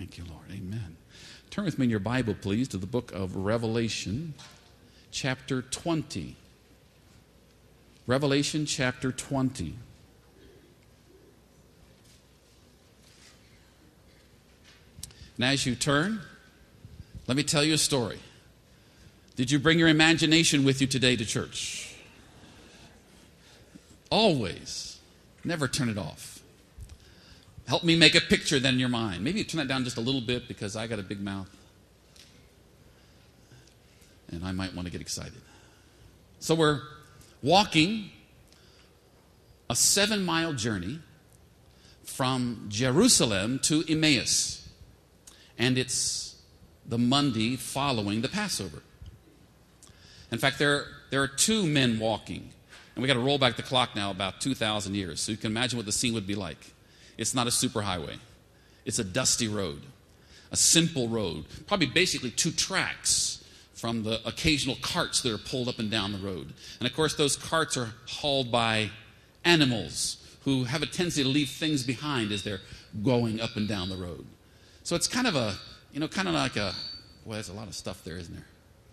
Thank you, Lord. Amen. Turn with me in your Bible, please, to the book of Revelation, chapter 20. Revelation chapter 20. And as you turn, let me tell you a story. Did you bring your imagination with you today to church? Always. Never turn it off. Help me make a picture then in your mind. Maybe you turn that down just a little bit because I got a big mouth. And I might want to get excited. So we're walking a 7-mile journey from Jerusalem to Emmaus. And it's the Monday following the Passover. In fact, there are two men walking. And we got to roll back the clock now about 2,000 years. So you can imagine what the scene would be like. It's not a superhighway. It's a dusty road. A simple road. Probably basically 2 tracks from the occasional carts that are pulled up and down the road. And of course, those carts are hauled by animals who have a tendency to leave things behind as they're going up and down the road. So it's kind of a, kind of like a, well, there's a lot of stuff there, isn't there?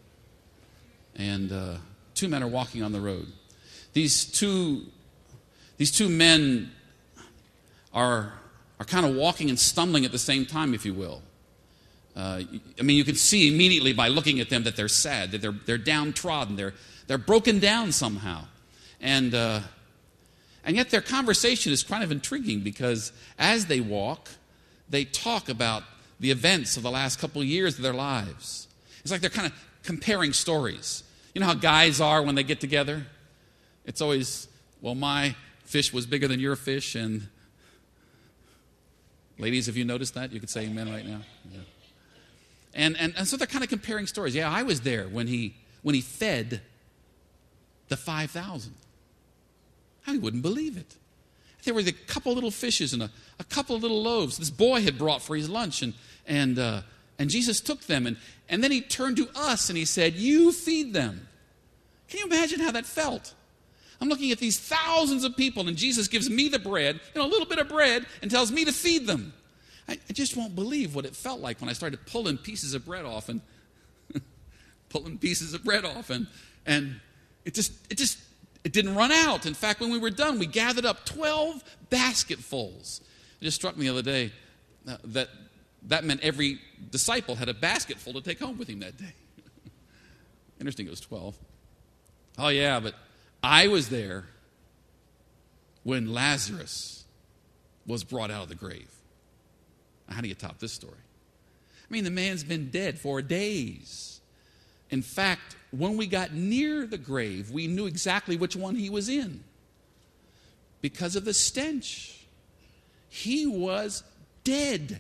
And 2 men are walking on the road. These two men are kind of walking and stumbling at the same time, if you will. You can see immediately by looking at them that they're sad, that they're downtrodden, they're broken down somehow, and yet their conversation is kind of intriguing because as they walk, they talk about the events of the last couple of years of their lives. It's like they're kind of comparing stories. You know how guys are when they get together? It's always, well, my fish was bigger than your fish, and ladies, have you noticed that? You could say amen right now. Yeah. And so they're kind of comparing stories. Yeah, I was there when he fed the 5,000. I wouldn't believe it. There were a couple little fishes and a couple of little loaves this boy had brought for his lunch, and Jesus took them, and then he turned to us and he said, "You feed them." Can you imagine how that felt? I'm looking at these thousands of people, and Jesus gives me the bread, a little bit of bread, and tells me to feed them. I just won't believe what it felt like when I started pulling pieces of bread off and and it didn't run out. In fact, when we were done, we gathered up 12 basketfuls. It just struck me the other day that meant every disciple had a basketful to take home with him that day. Interesting, it was 12. Oh yeah, but I was there when Lazarus was brought out of the grave. How do you top this story? The man's been dead for days. In fact, when we got near the grave, we knew exactly which one he was in because of the stench. He was dead.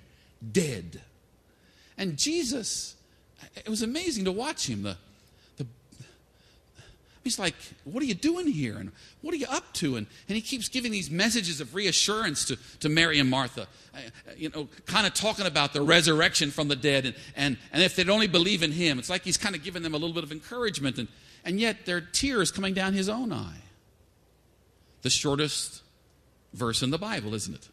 And Jesus, it was amazing to watch him. He's like, "What are you doing here? And what are you up to?" And he keeps giving these messages of reassurance to Mary and Martha, kind of talking about the resurrection from the dead. And if they'd only believe in him, it's like he's kind of giving them a little bit of encouragement. And yet there are tears coming down his own eye. The shortest verse in the Bible, isn't it?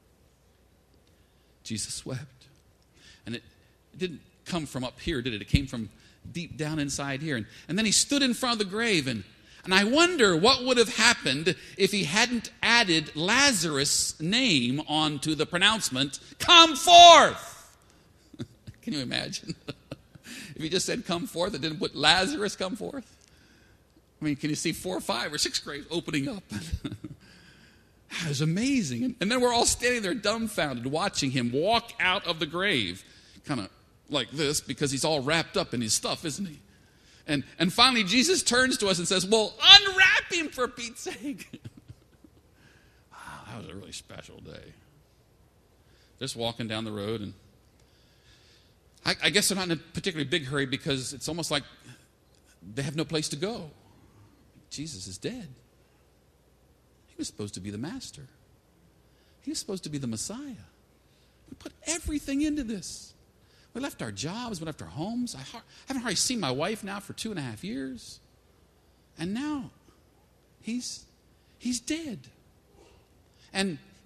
Jesus wept. And it didn't come from up here, did it? It came from deep down inside here. And then he stood in front of the grave, and I wonder what would have happened if he hadn't added Lazarus' name onto the pronouncement, "Come forth." Can you imagine? If he just said "come forth" and didn't put Lazarus "come forth"? Can you see 4, 5, or 6 graves opening up? That was amazing. And then we're all standing there dumbfounded watching him walk out of the grave, kind of like this, because he's all wrapped up in his stuff, isn't he? And finally Jesus turns to us and says, "Well, unwrap him for Pete's sake." Wow, that was a really special day. Just walking down the road, and I guess they're not in a particularly big hurry because it's almost like they have no place to go. Jesus is dead. He was supposed to be the master. He was supposed to be the Messiah. We put everything into this. We left our jobs, we left our homes. I haven't hardly seen my wife now for 2.5 years. And now, he's dead. And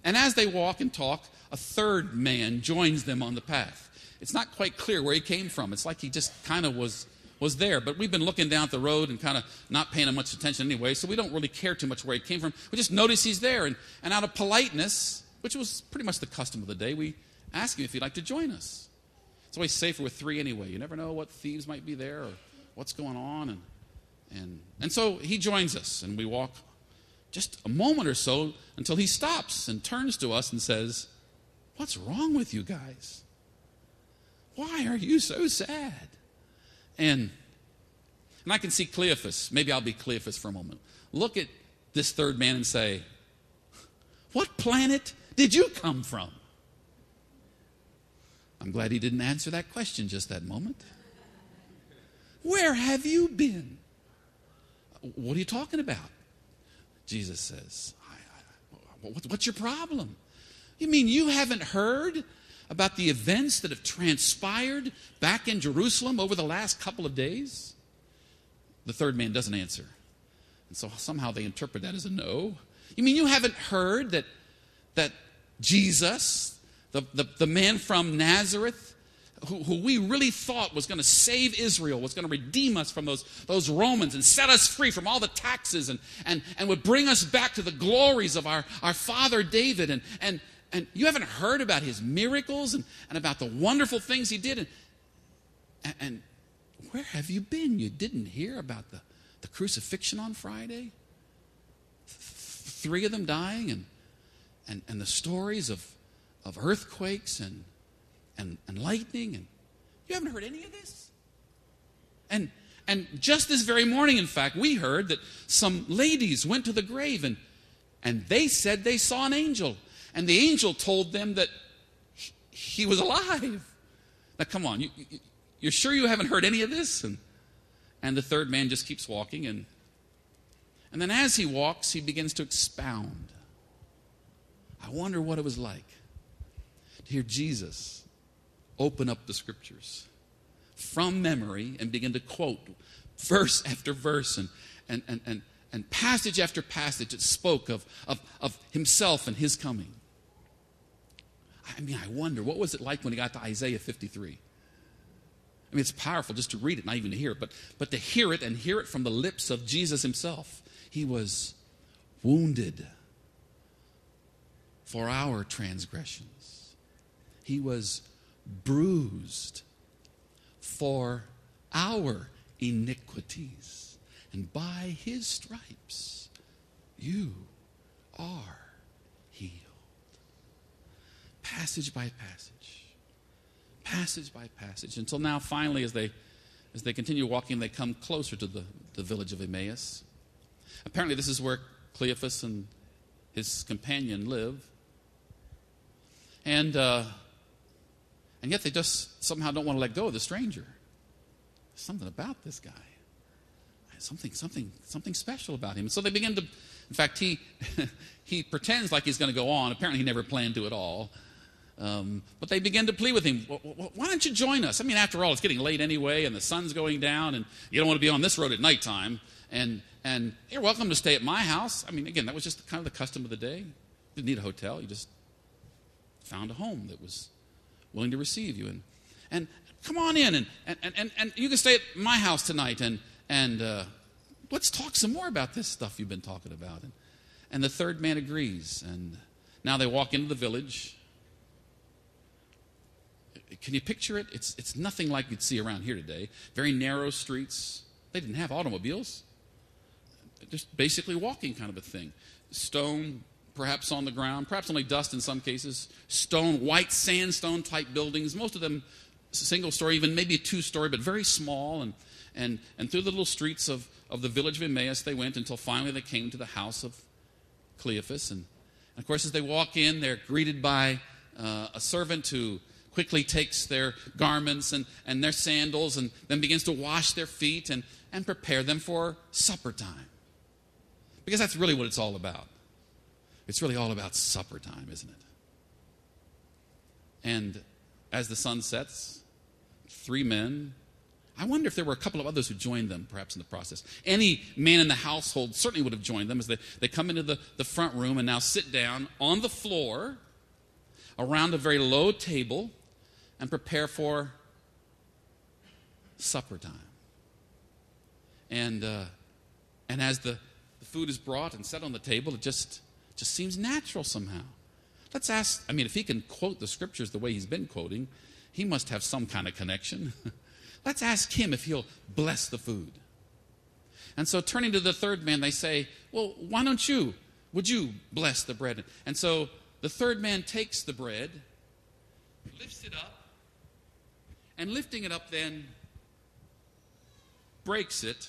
And as they walk and talk, a third man joins them on the path. It's not quite clear where he came from. It's like he just kind of was there. But we've been looking down at the road and kind of not paying him much attention anyway, so we don't really care too much where he came from. We just notice he's there. And out of politeness, which was pretty much the custom of the day, we ask him if he'd like to join us. It's always safer with three anyway. You never know what thieves might be there or what's going on. And so he joins us, and we walk just a moment or so until he stops and turns to us and says, "What's wrong with you guys? Why are you so sad?" And I can see Cleophas. Maybe I'll be Cleophas for a moment. Look at this third man and say, "What planet did you come from?" I'm glad he didn't answer that question just that moment. "Where have you been?" "What are you talking about?" Jesus says, "What's your problem? You mean you haven't heard about the events that have transpired back in Jerusalem over the last couple of days?" The third man doesn't answer. And so somehow they interpret that as a no. "You mean you haven't heard that Jesus, the man from Nazareth, who we really thought was going to save Israel, was going to redeem us from those Romans and set us free from all the taxes and would bring us back to the glories of our father David. And you haven't heard about his miracles and about the wonderful things he did. And where have you been? You didn't hear about the crucifixion on Friday? 3 of them dying and the stories of earthquakes and lightning, and you haven't heard any of this? And just this very morning, in fact, we heard that some ladies went to the grave and they said they saw an angel, and the angel told them that he was alive. Now, come on, you're sure you haven't heard any of this? And the third man just keeps walking, and then as he walks, he begins to expound. I wonder what it was like to hear Jesus open up the scriptures from memory and begin to quote verse after verse and passage after passage that spoke of himself and his coming. I mean, I wonder, what was it like when he got to Isaiah 53? I mean, it's powerful just to read it, not even to hear it, but to hear it and hear it from the lips of Jesus himself. He was wounded for our transgressions. He was bruised for our iniquities. And by his stripes, you are healed. Passage by passage. Passage by passage. Until now, finally, as they continue walking, they come closer to the village of Emmaus. Apparently, this is where Cleophas and his companion live. And yet they just somehow don't want to let go of the stranger. There's something about this guy. Something special about him. And so they begin to, in fact, he pretends like he's going to go on. Apparently he never planned to at all. But they begin to plead with him, "Why don't you join us? I mean, after all, it's getting late anyway, and the sun's going down, and you don't want to be on this road at nighttime. And you're welcome to stay at my house." I mean, again, that was just kind of the custom of the day. Didn't need a hotel. You just found a home that was willing to receive you. And come on in, and you can stay at my house tonight, and let's talk some more about this stuff you've been talking about. And the third man agrees. And now they walk into the village. Can you picture it? It's nothing like you'd see around here today. Very narrow streets. They didn't have automobiles. Just basically walking kind of a thing. Stone, perhaps on the ground, perhaps only dust in some cases. Stone, white sandstone type buildings. Most of them single story, even maybe a 2-story, but very small. And through the little streets of the village of Emmaus they went until finally they came to the house of Cleophas. And of course, as they walk in, they're greeted by a servant who quickly takes their garments and their sandals and then begins to wash their feet and prepare them for supper time. Because that's really what it's all about. It's really all about supper time, isn't it? And as the sun sets, 3 men I wonder if there were a couple of others who joined them, perhaps in the process. Any man in the household certainly would have joined them as they come into the front room and now sit down on the floor around a very low table and prepare for supper time. And as the food is brought and set on the table, it just seems natural somehow. Let's ask, if he can quote the scriptures the way he's been quoting, he must have some kind of connection. Let's ask him if he'll bless the food. And so turning to the third man, they say, well, why don't you? Would you bless the bread? And so the third man takes the bread, lifts it up, and lifting it up then breaks it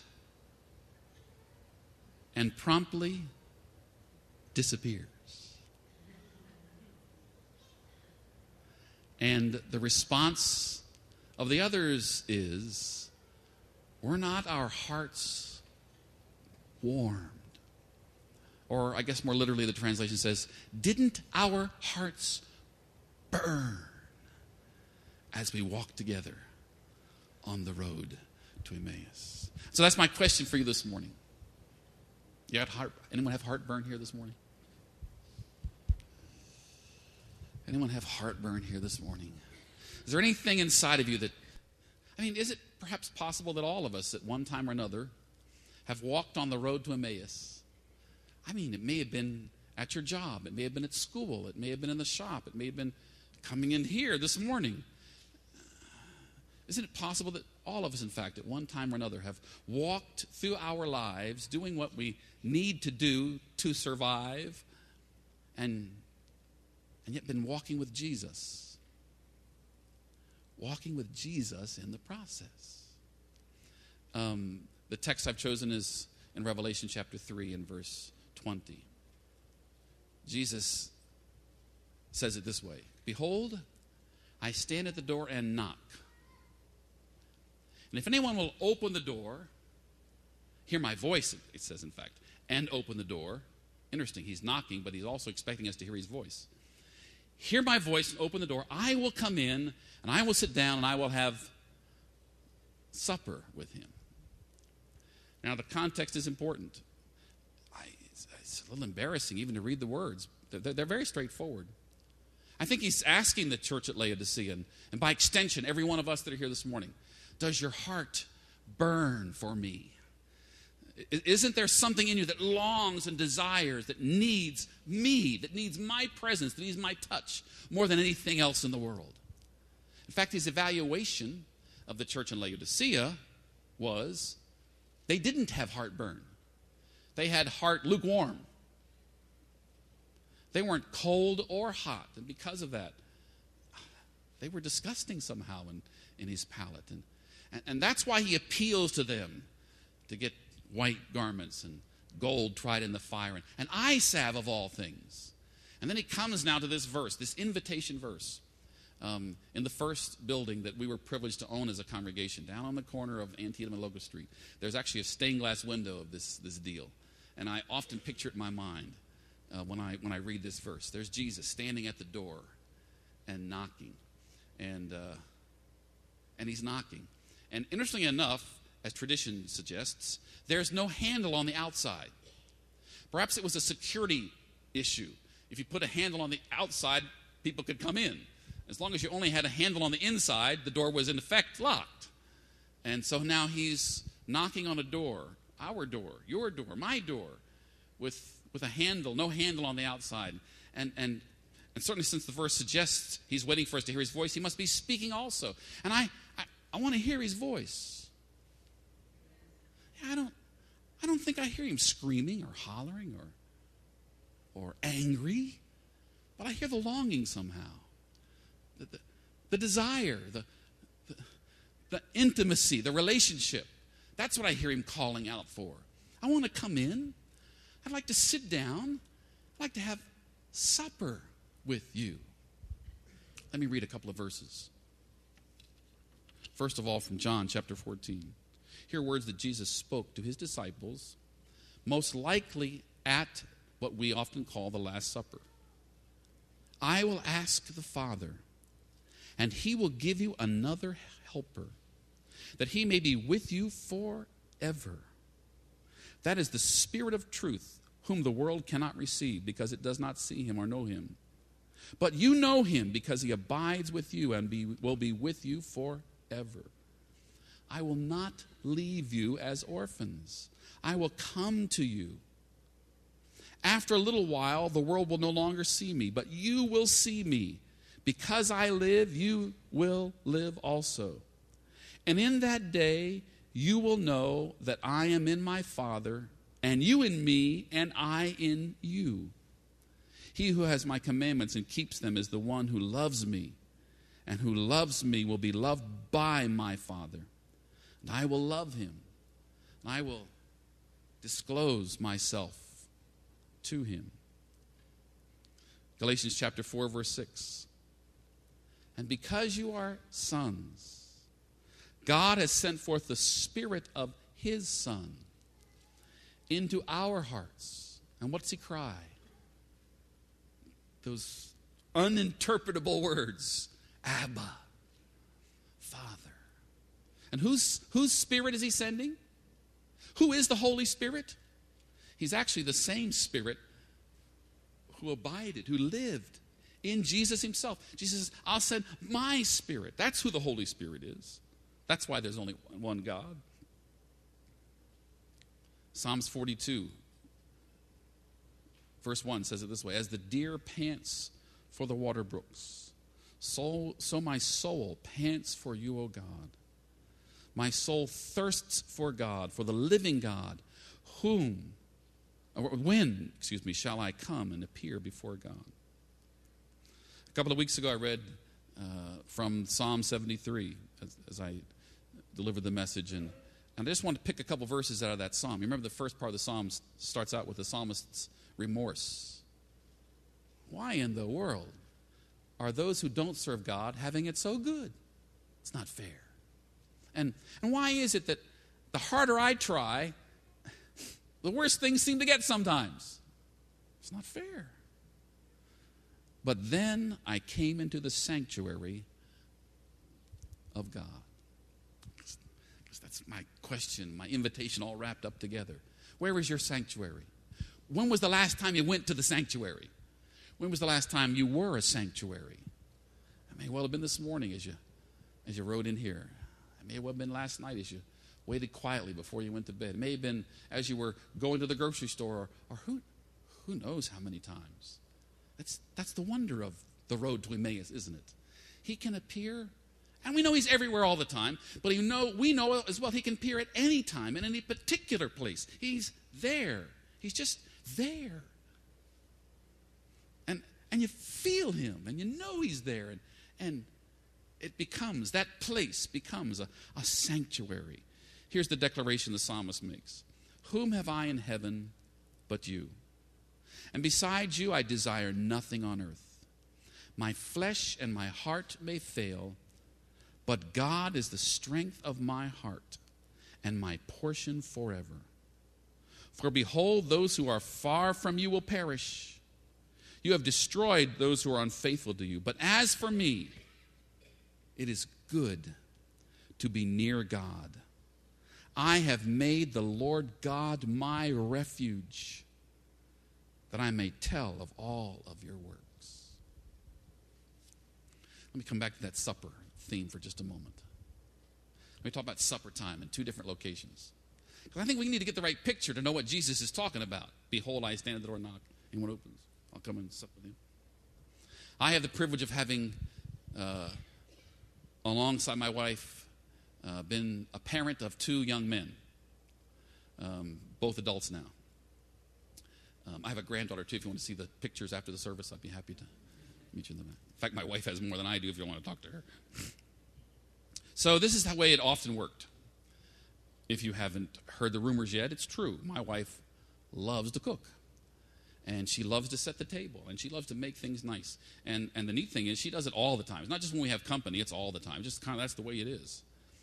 and promptly disappears. And the response of the others is, were not our hearts warmed? Or I guess more literally the translation says, didn't our hearts burn as we walked together on the road to Emmaus? So that's my question for you this morning. Anyone have heartburn here this morning? Anyone have heartburn here this morning? Is there anything inside of you that, is it perhaps possible that all of us at one time or another have walked on the road to Emmaus? It may have been at your job. It may have been at school. It may have been in the shop. It may have been coming in here this morning. Isn't it possible that all of us, in fact, at one time or another have walked through our lives doing what we need to do to survive and yet been walking with Jesus? Walking with Jesus in the process. The text I've chosen is in Revelation chapter 3 and verse 20. Jesus says it this way, behold, I stand at the door and knock. And if anyone will open the door, hear my voice, it says in fact, and open the door. Interesting, he's knocking, but he's also expecting us to hear his voice. Hear my voice and open the door. I will come in, and I will sit down, and I will have supper with him. Now, the context is important. It's a little embarrassing even to read the words. They're very straightforward. I think he's asking the church at Laodicea, and by extension, every one of us that are here this morning, does your heart burn for me? Isn't there something in you that longs and desires, that needs me, that needs my presence, that needs my touch more than anything else in the world? In fact, his evaluation of the church in Laodicea was they didn't have heartburn. They had heart lukewarm. They weren't cold or hot, and because of that, they were disgusting somehow in his palate. And that's why he appeals to them to get white garments and gold tried in the fire and eye salve of all things. And then he comes now to this verse, this invitation verse, in the first building that we were privileged to own as a congregation, down on the corner of Antietam and Locust Street. There's actually a stained glass window of this deal. And I often picture it in my mind when I read this verse. There's Jesus standing at the door and knocking. And he's knocking. And interestingly enough, as tradition suggests, there's no handle on the outside. Perhaps it was a security issue. If you put a handle on the outside, people could come in. As long as you only had a handle on the inside, the door was in effect locked. And so now he's knocking on a door, our door, your door, my door, with a handle, no handle on the outside. And certainly since the verse suggests he's waiting for us to hear his voice, he must be speaking also. And I want to hear his voice. I don't think I hear him screaming or hollering or angry, but I hear the longing somehow, the desire, the intimacy, the relationship. That's what I hear him calling out for. I want to come in. I'd like to sit down. I'd like to have supper with you. Let me read a couple of verses. First of all, from John chapter 14. Here are words that Jesus spoke to his disciples, most likely at what we often call the Last Supper. I will ask the Father, and he will give you another helper that he may be with you forever. That is the Spirit of truth, whom the world cannot receive, because it does not see him or know him. But you know him, because he abides with you and will be with you forever. I will not leave you as orphans. I will come to you. After a little while, the world will no longer see me, but you will see me. Because I live, you will live also. And in that day, you will know that I am in my Father, and you in me, and I in you. He who has my commandments and keeps them is the one who loves me, and who loves me will be loved by my Father. And I will love him, and I will disclose myself to him. Galatians chapter 4, verse 6. And because you are sons, God has sent forth the Spirit of his Son into our hearts. And what's he cry? Those uninterpretable words, Abba, Father. And whose Spirit is he sending? Who is the Holy Spirit? He's actually the same Spirit who abided, who lived in Jesus himself. Jesus says, I'll send my Spirit. That's who the Holy Spirit is. That's why there's only one God. Psalms 42, verse 1 says it this way: as the deer pants for the water brooks, so my soul pants for you, O God. My soul thirsts for God, for the living God, when shall I come and appear before God? A couple of weeks ago I read from Psalm 73 as I delivered the message, and I just wanted to pick a couple verses out of that psalm. You remember the first part of the psalm starts out with the psalmist's remorse. Why in the world are those who don't serve God having it so good? It's not fair. And why is it that the harder I try, the worse things seem to get sometimes? It's not fair. But then I came into the sanctuary of God. That's my question, my invitation all wrapped up together. Where is your sanctuary? When was the last time you went to the sanctuary? When was the last time you were a sanctuary? It may well have been this morning as you rode in here. It may well have been last night as you waited quietly before you went to bed. It may have been as you were going to the grocery store, or who knows how many times. That's the wonder of the road to Emmaus, isn't it? He can appear, and we know he's everywhere all the time, but we know as well he can appear at any time, in any particular place. He's there. He's just there. And you feel him, and you know he's there, and that place becomes a sanctuary. Here's the declaration the psalmist makes. Whom have I in heaven but you? And besides you I desire nothing on earth. My flesh and my heart may fail, but God is the strength of my heart and my portion forever. For behold, those who are far from you will perish. You have destroyed those who are unfaithful to you. But as for me, it is good to be near God. I have made the Lord God my refuge, that I may tell of all of your works. Let me come back to that supper theme for just a moment. Let me talk about supper time in two different locations. Because I think we need to get the right picture to know what Jesus is talking about. Behold, I stand at the door and knock. Anyone opens, I'll come and sup with him. I have the privilege of having, alongside my wife, been a parent of two young men, both adults now. I have a granddaughter, too. If you want to see the pictures after the service, I'd be happy to meet you in the back. In fact, my wife has more than I do if you want to talk to her. So this is the way it often worked. If you haven't heard the rumors yet, it's true. My wife loves to cook. And she loves to set the table. And she loves to make things nice. And the neat thing is she does it all the time. It's not just when we have company. It's all the time. Just kind of that's the way it is.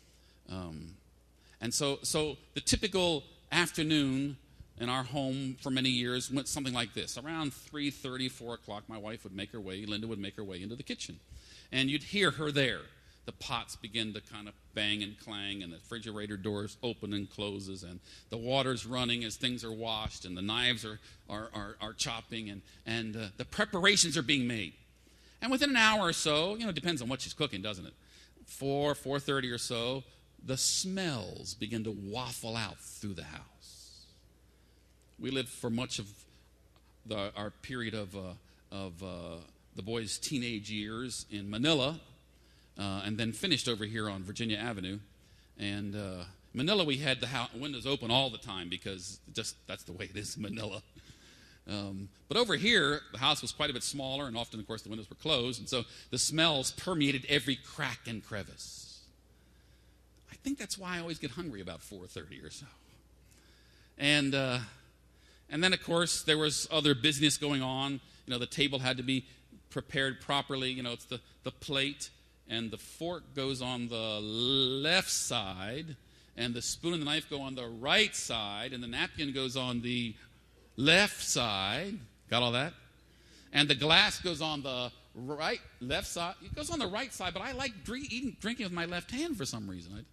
And so the typical afternoon in our home for many years went something like this. Around 3:30, 4 o'clock, my wife would make her way, Linda would make her way into the kitchen. And you'd hear her there the pots begin to kind of bang and clang, and the refrigerator doors open and closes, and the water's running as things are washed, and the knives are chopping, and the preparations are being made. And within an hour or so, it depends on what she's cooking, doesn't it? 4:30 or so, the smells begin to waffle out through the house. We lived for much of our period of the boys' teenage years in Manila, and then finished over here on Virginia Avenue. And Manila, we had the windows open all the time because that's the way it is in Manila. But over here, the house was quite a bit smaller, and often, of course, the windows were closed, and so the smells permeated every crack and crevice. I think that's why I always get hungry about 4:30 or so. And then, of course, there was other business going on. The table had to be prepared properly. It's the plate and the fork goes on the left side, and the spoon and the knife go on the right side, and the napkin goes on the left side. Got all that? And the glass goes on the left side. It goes on the right side, but I like drinking with my left hand for some reason.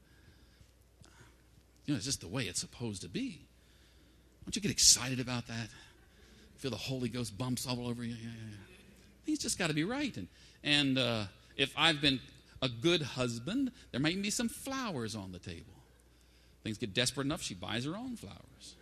It's just the way it's supposed to be. Don't you get excited about that? Feel the Holy Ghost bumps all over you? Yeah. Things just got to be right. And if I've been a good husband, there might be some flowers on the table. Things get desperate enough, she buys her own flowers.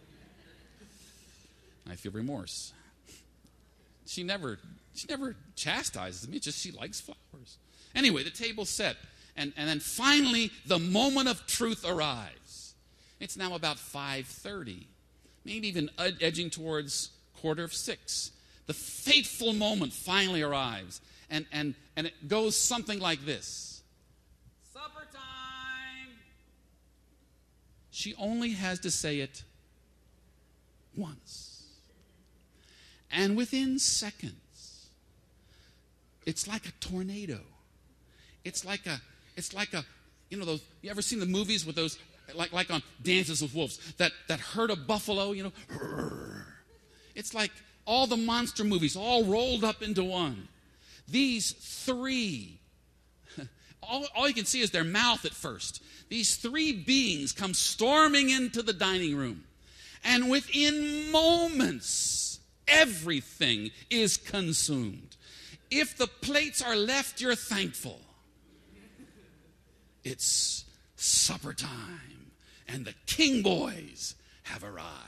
I feel remorse. She never chastises me. It's just she likes flowers. Anyway, the table's set. And then finally, the moment of truth arrives. It's now about 5:30, maybe even edging towards 5:45. The fateful moment finally arrives. And it goes something like this. Supper time. She only has to say it once. And within seconds, it's like a tornado. It's like a, those, you ever seen the movies with those, like on Dances with Wolves, that herd of buffalo, It's like all the monster movies all rolled up into one. These three, all you can see is their mouth at first. These three beings come storming into the dining room. And within moments, everything is consumed. If the plates are left, you're thankful. It's supper time, and the King Boys have arrived.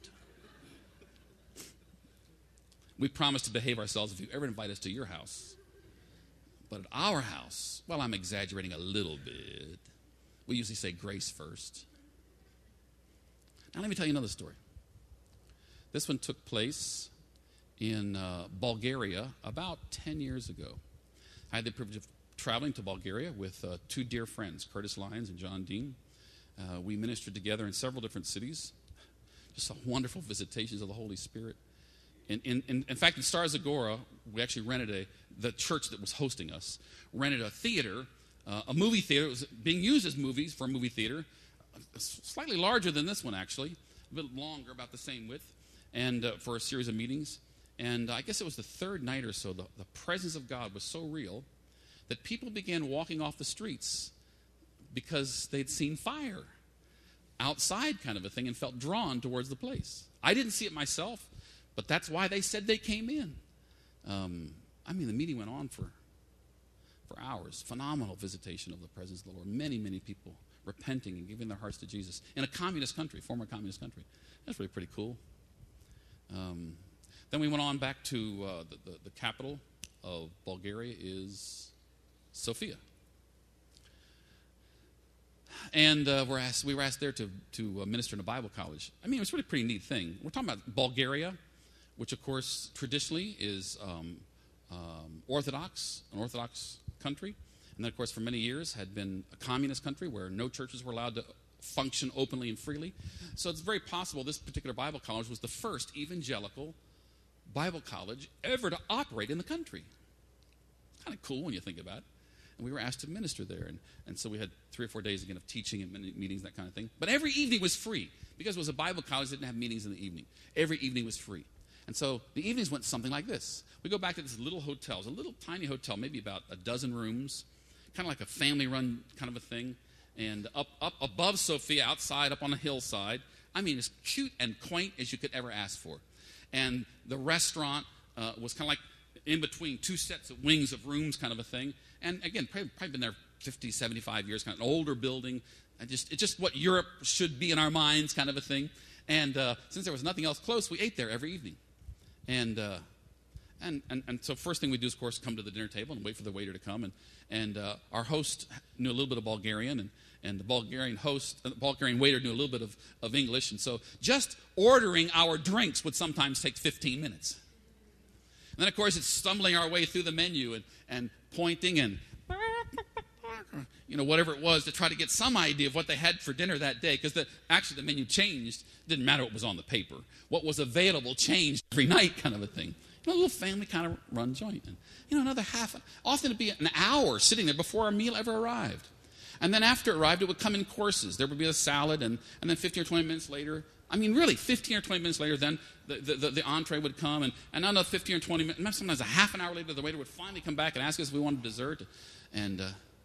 We promise to behave ourselves if you ever invite us to your house. But at our house, well, I'm exaggerating a little bit. We usually say grace first. Now let me tell you another story. This one took place in Bulgaria about 10 years ago. I had the privilege of traveling to Bulgaria with two dear friends, Curtis Lyons and John Dean. We ministered together in several different cities. Just wonderful visitations of the Holy Spirit. In fact, in Star Zagora, we actually rented the church that was hosting us, rented a theater, a movie theater. It was being used as movies for a movie theater, slightly larger than this one, actually, a bit longer, about the same width, and for a series of meetings. And I guess it was the third night or so, the presence of God was so real that people began walking off the streets because they'd seen fire outside kind of a thing and felt drawn towards the place. I didn't see it myself, but that's why they said they came in. The meeting went on for hours. Phenomenal visitation of the presence of the Lord. Many, many people repenting and giving their hearts to Jesus in a communist country, former communist country. That's really pretty cool. Then we went on back to the capital of Bulgaria is Sofia. And we were asked there to minister in a Bible college. It was really a pretty neat thing. We're talking about Bulgaria, which, of course, traditionally is an Orthodox country. And then, of course, for many years had been a communist country where no churches were allowed to function openly and freely. So it's very possible this particular Bible college was the first evangelical Bible college ever to operate in the country. Kind of cool when you think about it. And we were asked to minister there. And so we had 3 or 4 days again of teaching and meetings, that kind of thing. But every evening was free. Because it was a Bible college, they didn't have meetings in the evening. Every evening was free. And so the evenings went something like this. We go back to this little hotel. It was a little tiny hotel, maybe about a dozen rooms, kind of like a family-run kind of a thing. And up above Sophia, outside, up on a hillside. I mean, as cute and quaint as you could ever ask for. And the restaurant was kind of like in between two sets of wings of rooms kind of a thing. And again, probably been there 50, 75 years, kind of an older building. It's just what Europe should be in our minds kind of a thing. And since there was nothing else close, we ate there every evening. And so first thing we do is, of course, come to the dinner table and wait for the waiter to come. And our host knew a little bit of Bulgarian, and the Bulgarian waiter knew a little bit of English. And so just ordering our drinks would sometimes take 15 minutes. And then, of course, it's stumbling our way through the menu and pointing and, whatever it was to try to get some idea of what they had for dinner that day. Because actually the menu changed. It didn't matter what was on the paper. What was available changed every night kind of a thing. A little family kind of run joint. And, another often it'd be an hour sitting there before our meal ever arrived. And then after it arrived, it would come in courses. There would be a salad, and then 15 or 20 minutes later, 15 or 20 minutes later, then the entree would come, and another 15 or 20 minutes, sometimes a half an hour later, the waiter would finally come back and ask us if we wanted dessert. And,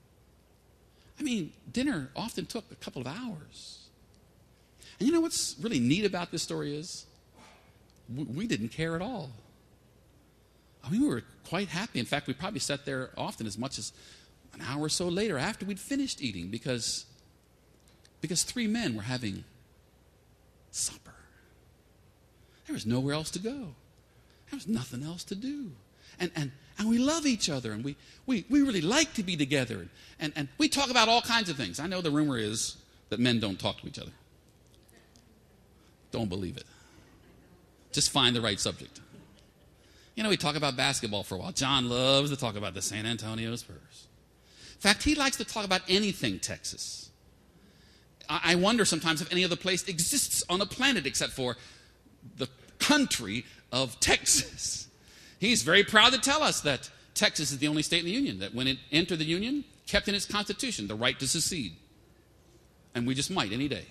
dinner often took a couple of hours. And you know what's really neat about this story is? We didn't care at all. We were quite happy. In fact, we probably sat there often as much as an hour or so later after we'd finished eating because three men were having supper. There was nowhere else to go. There was nothing else to do. And we love each other, and we really like to be together. And we talk about all kinds of things. I know the rumor is that men don't talk to each other. Don't believe it. Just find the right subject. We talk about basketball for a while. John loves to talk about the San Antonio Spurs. In fact, he likes to talk about anything Texas. I wonder sometimes if any other place exists on the planet except for the country of Texas. He's very proud to tell us that Texas is the only state in the Union that when it entered the Union, kept in its constitution the right to secede. And we just might any day.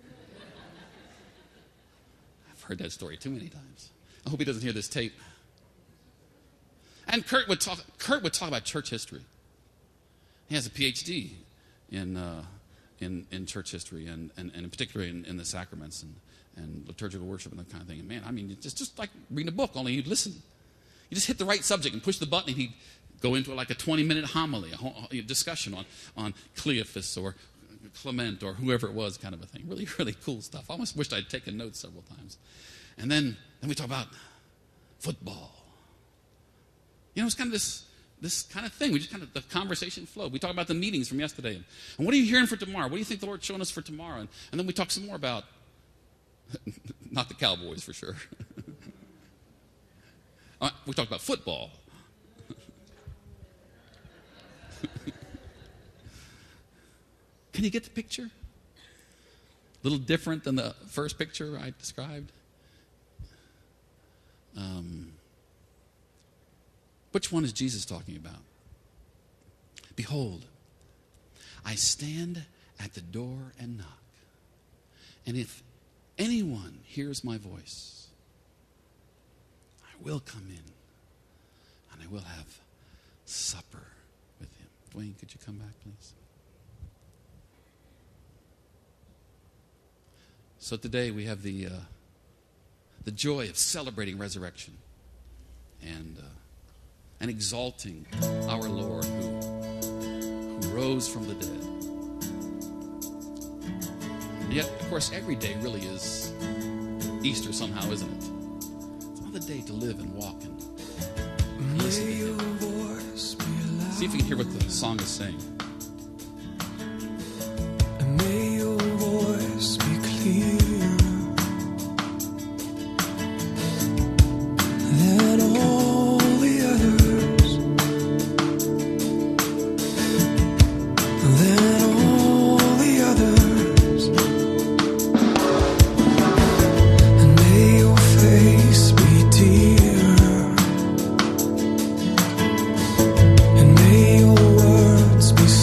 I've heard that story too many times. I hope he doesn't hear this tape. And Kurt would talk about church history. He has a PhD in church history and in particular in the sacraments and liturgical worship and that kind of thing. And it's just like reading a book, only you'd listen. You just hit the right subject and push the button, and he'd go into like a 20-minute homily, a discussion on Cleophas or Clement or whoever it was, kind of a thing. Really, really cool stuff. I almost wished I'd taken notes several times. And then we talk about football. It's kind of this kind of thing. We just the conversation flowed. We talk about the meetings from yesterday. And what are you hearing for tomorrow? What do you think the Lord's showing us for tomorrow? And then we talk some more about, not the Cowboys for sure. We talked about football. Can you get the picture? A little different than the first picture I described. Which one is Jesus talking about? Behold, I stand at the door and knock. And if anyone hears my voice, I will come in and I will have supper with him. Dwayne, could you come back, please? So today we have the joy of celebrating resurrection and exalting our Lord who rose from the dead. And yet, of course, every day really is Easter somehow, isn't it? It's another day to live and walk and listen to Him. See if you can hear what the song is saying. May your voice be clear. Be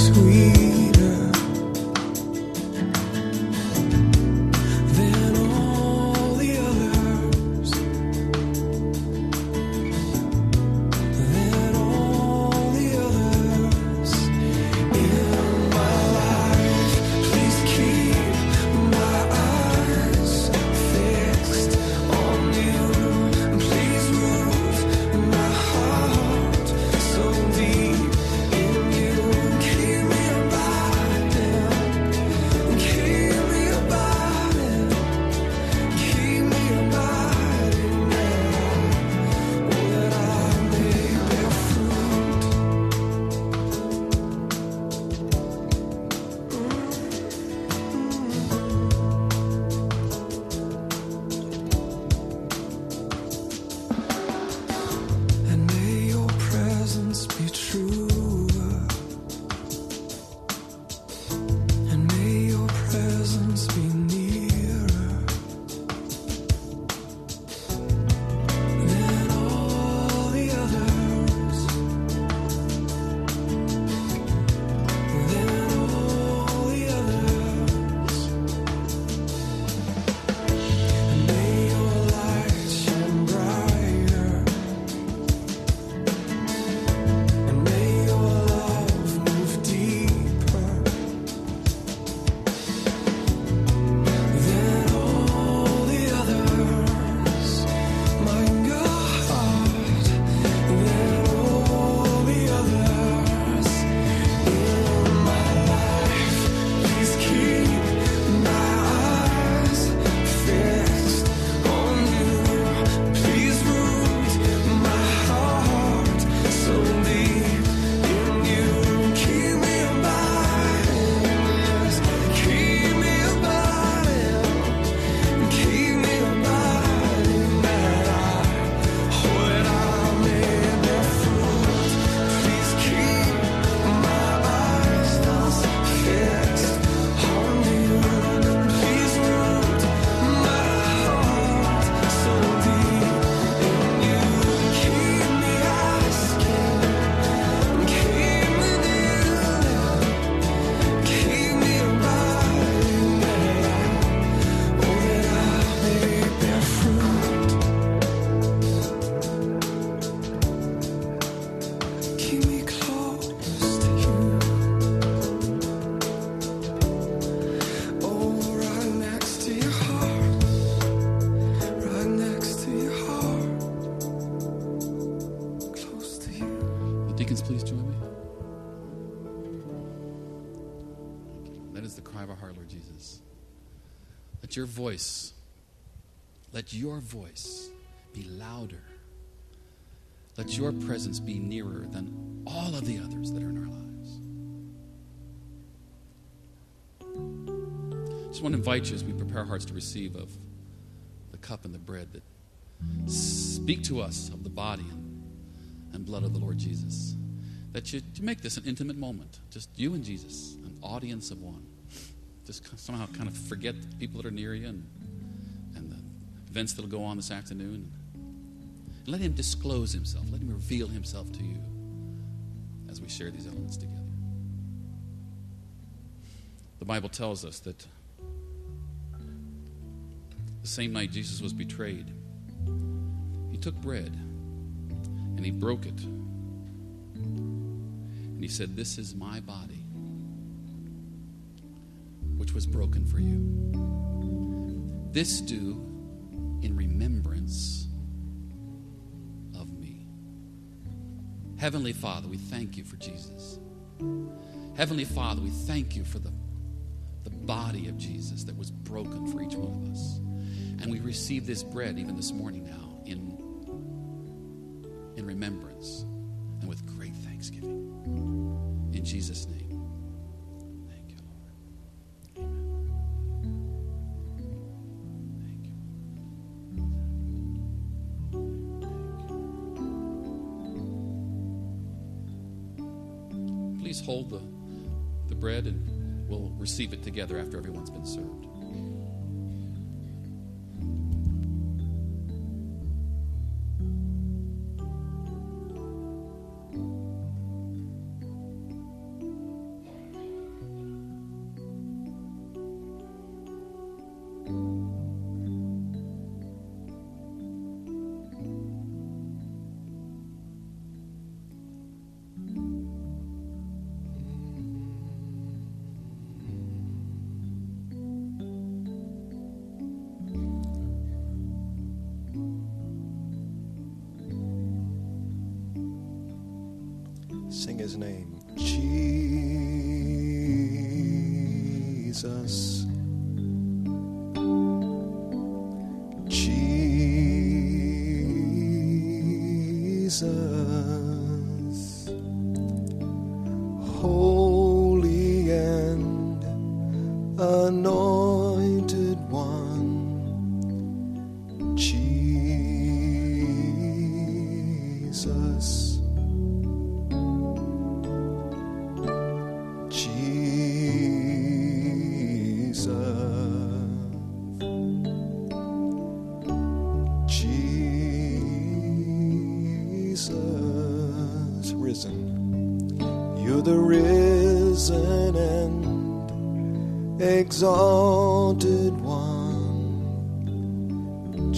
That is the cry of our heart, Lord Jesus. Let your voice be louder. Let your presence be nearer than all of the others that are in our lives. I just want to invite you as we prepare our hearts to receive of the cup and the bread that speak to us of the body and blood of the Lord Jesus. That you make this an intimate moment. Just you and Jesus, an audience of one. Just somehow kind of forget the people that are near you and the events that will go on this afternoon. And let him disclose himself. Let him reveal himself to you as we share these elements together. The Bible tells us that the same night Jesus was betrayed, he took bread and he broke it. And he said, "This is my body, which was broken for you. This do in remembrance of me." Heavenly Father, we thank you for Jesus. Heavenly Father, we thank you for the body of Jesus that was broken for each one of us. And we receive this bread even this morning now in remembrance and with great thanksgiving. In Jesus' name. Thank you, Lord. Amen. Thank you. Please hold the bread and we'll receive it together after everyone's been served. Sing his name. Jesus. Jesus. Holy and anointed one. Jesus. You're the risen and exalted one,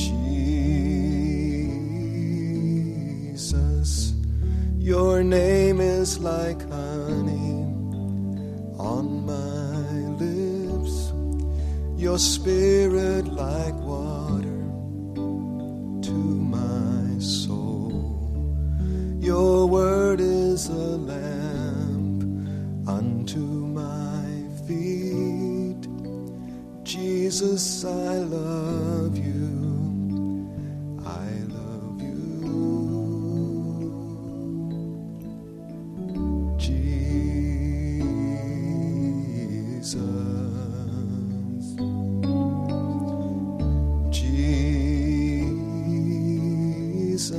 Jesus. Your name is like honey on my lips, your spirit like water to my soul. Your word is a lamp unto my feet. Jesus, I love you. I love you. Jesus. Jesus.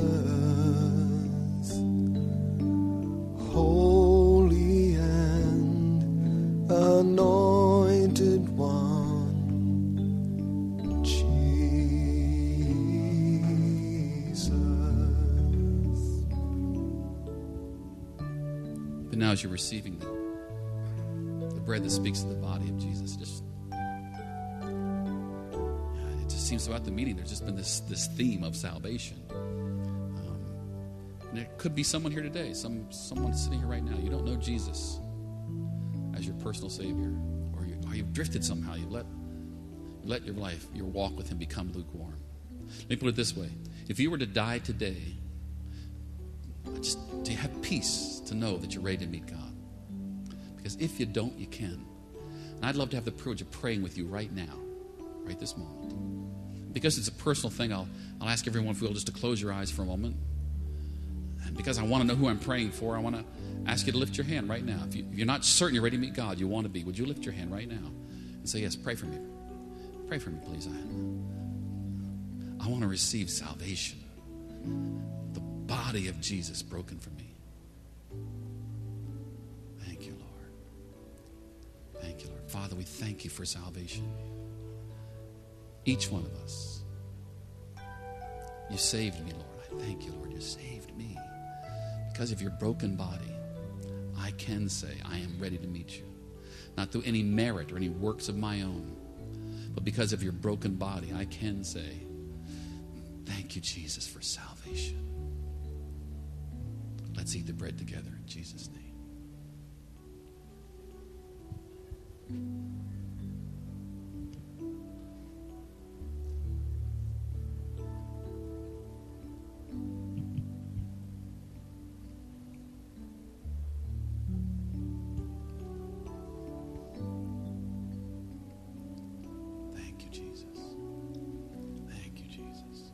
Holy and anointed one, Jesus. But now as you're receiving the bread that speaks to the body of Jesus, it just seems throughout the meeting there's just been this theme of salvation. And there could be someone here today, someone sitting here right now. You don't know Jesus as your personal Savior, or you've drifted somehow. You've let your life, your walk with Him become lukewarm. Let me put it this way. If you were to die today, just to have peace to know that you're ready to meet God. Because if you don't, you can. And I'd love to have the privilege of praying with you right now, right this moment. Because it's a personal thing, I'll ask everyone, if you'll just to close your eyes for a moment. And because I want to know who I'm praying for, I want to ask you to lift your hand right now. If you're not certain you're ready to meet God, you want to be, would you lift your hand right now and say, yes, pray for me. Pray for me, please. I want to receive salvation. The body of Jesus broken for me. Thank you, Lord. Thank you, Lord. Father, we thank you for salvation. Each one of us. You saved me, Lord. I thank you, Lord. You saved me. Because of your broken body, I can say I am ready to meet you. Not through any merit or any works of my own, but because of your broken body, I can say, thank you, Jesus, for salvation. Let's eat the bread together in Jesus' name. Thank you, Jesus. Thank you, Jesus.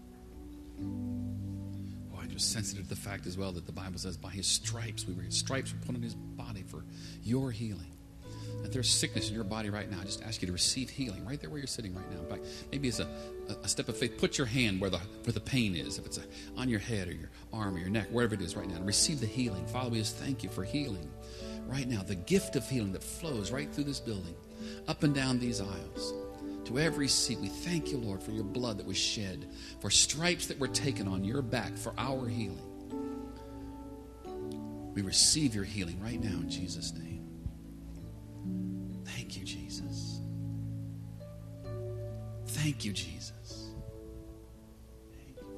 Oh, I'm just sensitive to the fact as well that the Bible says by his stripes were put on his body for your healing. If there's sickness in your body right now, I just ask you to receive healing right there where you're sitting right now. In fact, maybe it's a step of faith. Put your hand where the pain is. If it's on your head or your arm or your neck, wherever it is right now, and receive the healing. Father, we just thank you for healing right now. The gift of healing that flows right through this building, up and down these aisles, to every seat. We thank you, Lord, for your blood that was shed, for stripes that were taken on your back for our healing. We receive your healing right now in Jesus' name. Thank you, Jesus. Thank you, Jesus. Thank you.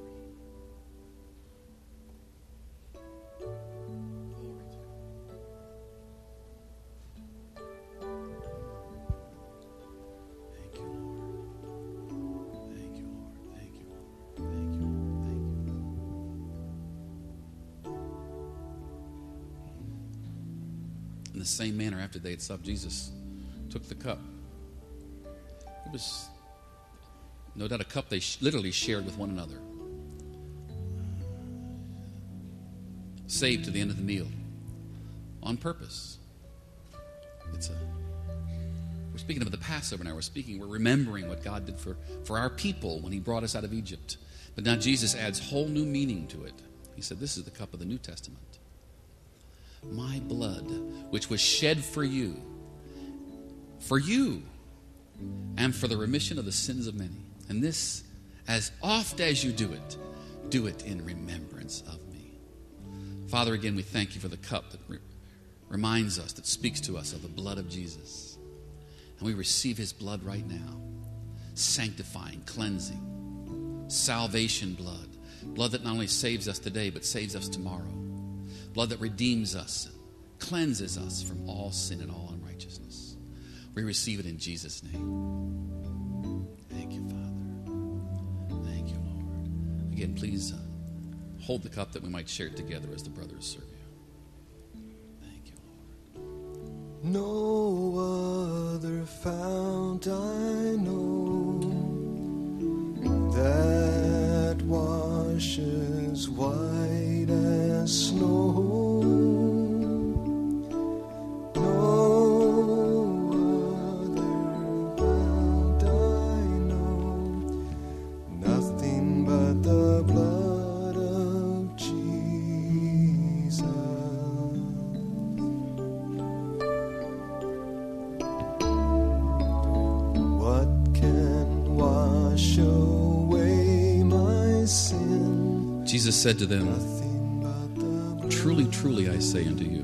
Thank you, Lord. Thank you, Lord. Thank you, Lord. Thank you, Lord. Thank you. In the same manner, after they had supped, Jesus took the cup. It was no doubt a cup they literally shared with one another. Saved to the end of the meal on purpose. We're speaking of the Passover now. We're remembering what God did for our people when he brought us out of Egypt. But now Jesus adds whole new meaning to it. He said, this is the cup of the New Testament. My blood, which was shed for you, and for the remission of the sins of many. And this, as oft as you do it in remembrance of me. Father, again, we thank you for the cup that reminds us, that speaks to us of the blood of Jesus. And we receive his blood right now, sanctifying, cleansing, salvation blood. Blood that not only saves us today, but saves us tomorrow. Blood that redeems us, cleanses us from all sin and all unrighteousness. We receive it in Jesus' name. Thank you, Father. Thank you, Lord. Again, please hold the cup that we might share it together as the brothers serve you. Thank you, Lord. No other fount I know that washes white as snow. Jesus said to them, truly, truly, I say unto you,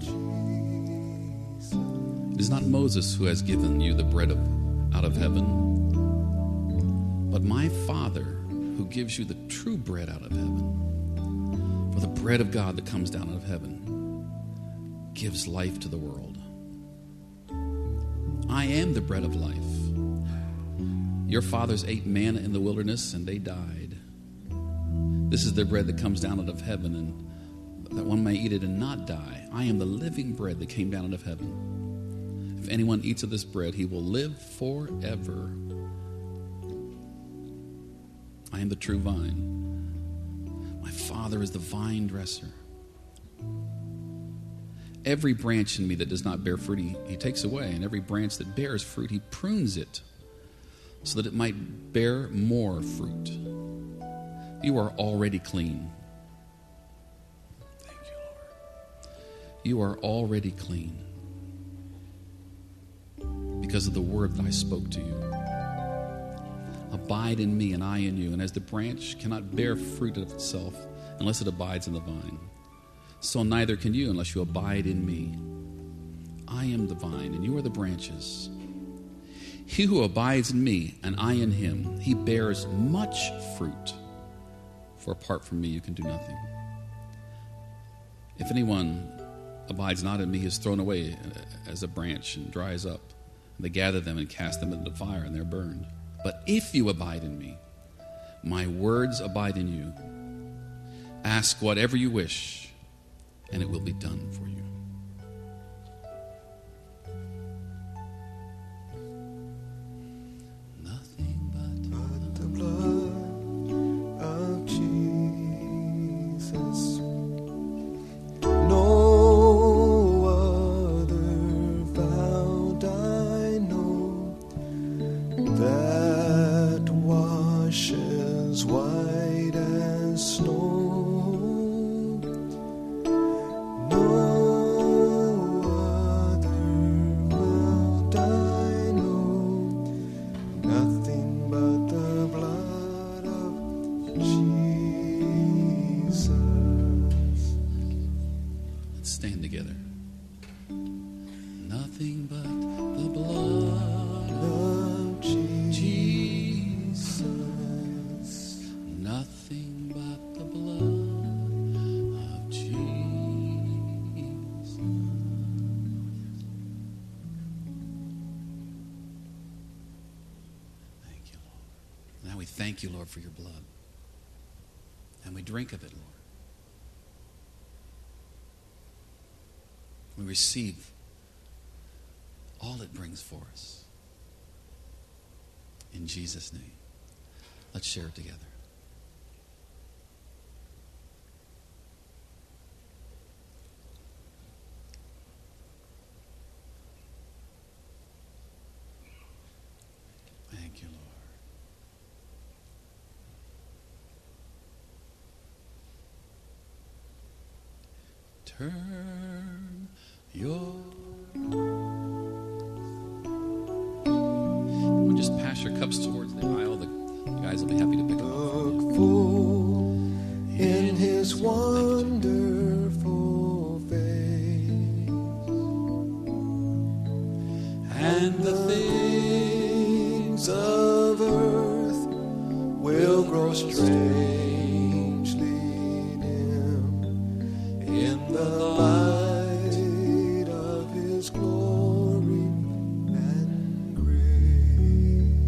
it is not Moses who has given you the bread out of heaven, but my Father who gives you the true bread out of heaven. For the bread of God that comes down out of heaven gives life to the world. I am the bread of life. Your fathers ate manna in the wilderness, and they died. This is the bread that comes down out of heaven, and that one may eat it and not die. I am the living bread that came down out of heaven. if anyone eats of this bread, he will live forever. I am the true vine. My Father is the vine dresser. Every branch in me that does not bear fruit, he takes away. And every branch that bears fruit, he prunes it so that it might bear more fruit. You are already clean. Thank you, Lord. You are already clean because of the word that I spoke to you. Abide in me and I in you. And as the branch cannot bear fruit of itself unless it abides in the vine, so neither can you unless you abide in me. I am the vine and you are the branches. He who abides in me and I in him, he bears much fruit. For apart from me, you can do nothing. If anyone abides not in me, he is thrown away as a branch and dries up. And they gather them and cast them into the fire, and they're burned. But if you abide in me, my words abide in you. Ask whatever you wish, and it will be done for you. Nothing but the blood of Jesus. No other fount I know that washes white as snow. Thank you, Lord, for your blood. And we drink of it, Lord. We receive all it brings for us. In Jesus' name. Let's share it together. Thank you, Lord. Turn your... We'll just pass your cups towards the aisle. The guys will be happy to pick them up. Look full in his wonderful face, and the things of earth will grow strangely dim in the light of his glory and grace.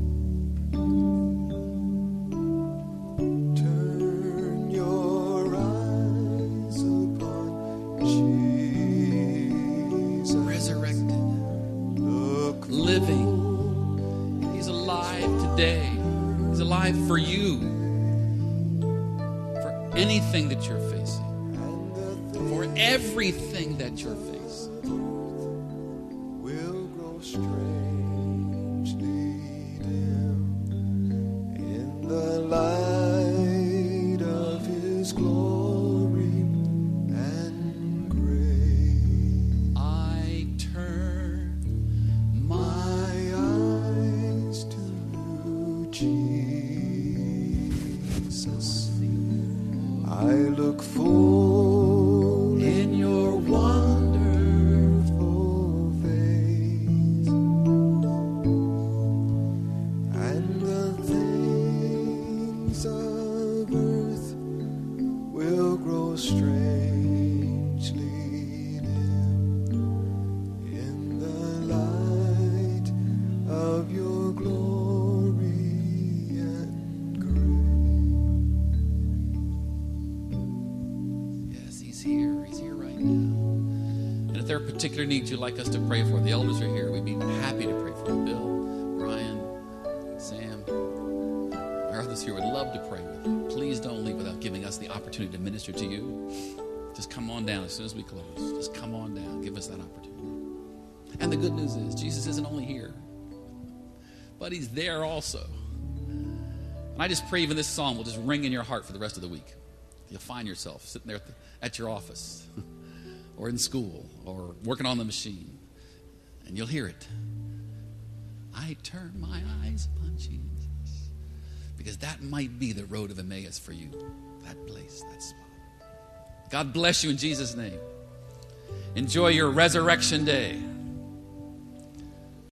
Turn your eyes upon Jesus, resurrected, look living. He's alive today. He's alive for you, for anything that you're facing, for everything that you're facing. will grow strangely dim in the light of his glory and grace. I turn My eyes to Jesus. I look full in your wonderful face, particular needs you'd like us to pray for, the elders are here. We'd be happy to pray for you. Bill, Brian, Sam, our others here would love to pray with you. Please don't leave without giving us the opportunity to minister to you. Just come on down as soon as we close. Just come on down. Give us that opportunity. And the good news is, Jesus isn't only here, but he's there also. And I just pray even this song will just ring in your heart for the rest of the week. You'll find yourself sitting there at your office or in school or working on the machine, and you'll hear it. I turn my eyes upon Jesus, because that might be the road of Emmaus for you, that place, that spot. God bless you in Jesus' name. Enjoy your resurrection day.